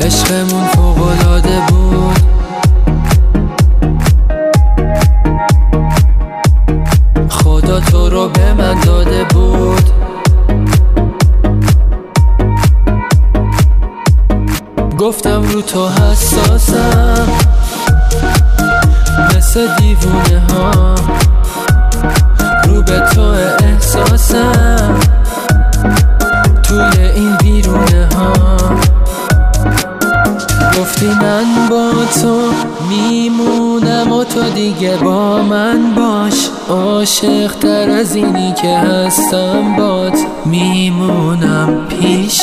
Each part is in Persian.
عشقمون فوق‌العاده بود، خدا تو رو به من داده بود. گفتم رو تو حساسم مثل دیوونه ها، رو به تو احساسم توی این بیرونه ها. گفتی من با تو میمونم و تو دیگه با من باش، عاشق تر از اینی که هستم بات میمونم پیشت.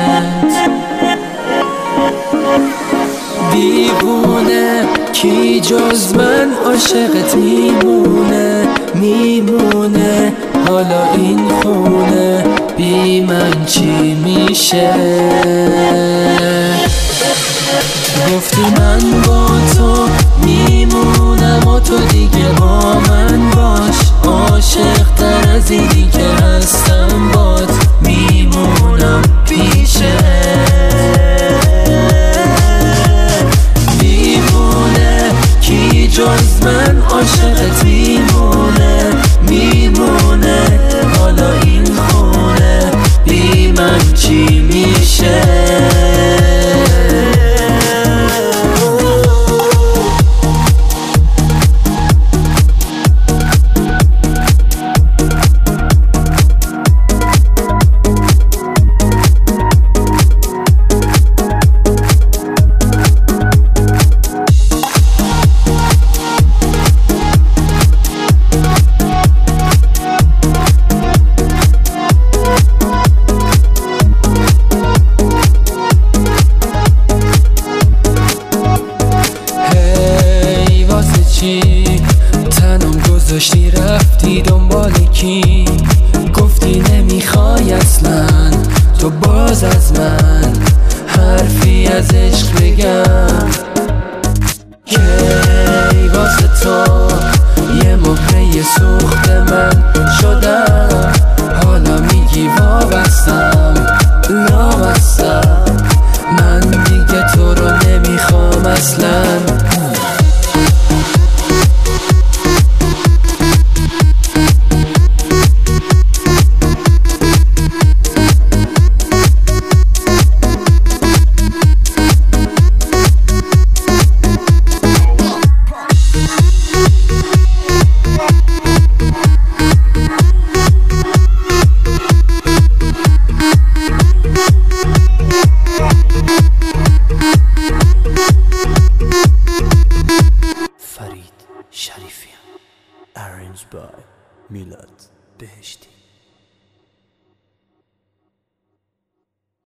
دیوونه کی جز من عاشقت میمونه، میمونه حالا این خونه بی من چی میشه. گفتی من با تو میمونم و تو دیگه با من باش، عاشق تر از اینی که هستم بات میمونم پیشه. دیوونه کی جز من عاشقت میمونه، میمونه حالا این خونه بی من چی میشه. تنم گذاشتی رفتی دنبال کی، گفتی نمیخوای اصلا تو باز از من حرفی از عشق بگم. کی واسه تو یه مهره سوخت من شدم، حالا میگی وابستم لابستم، من دیگه تو رو نمیخوام اصلا. فرید شریفیان Arranged by میلاد بهشتی.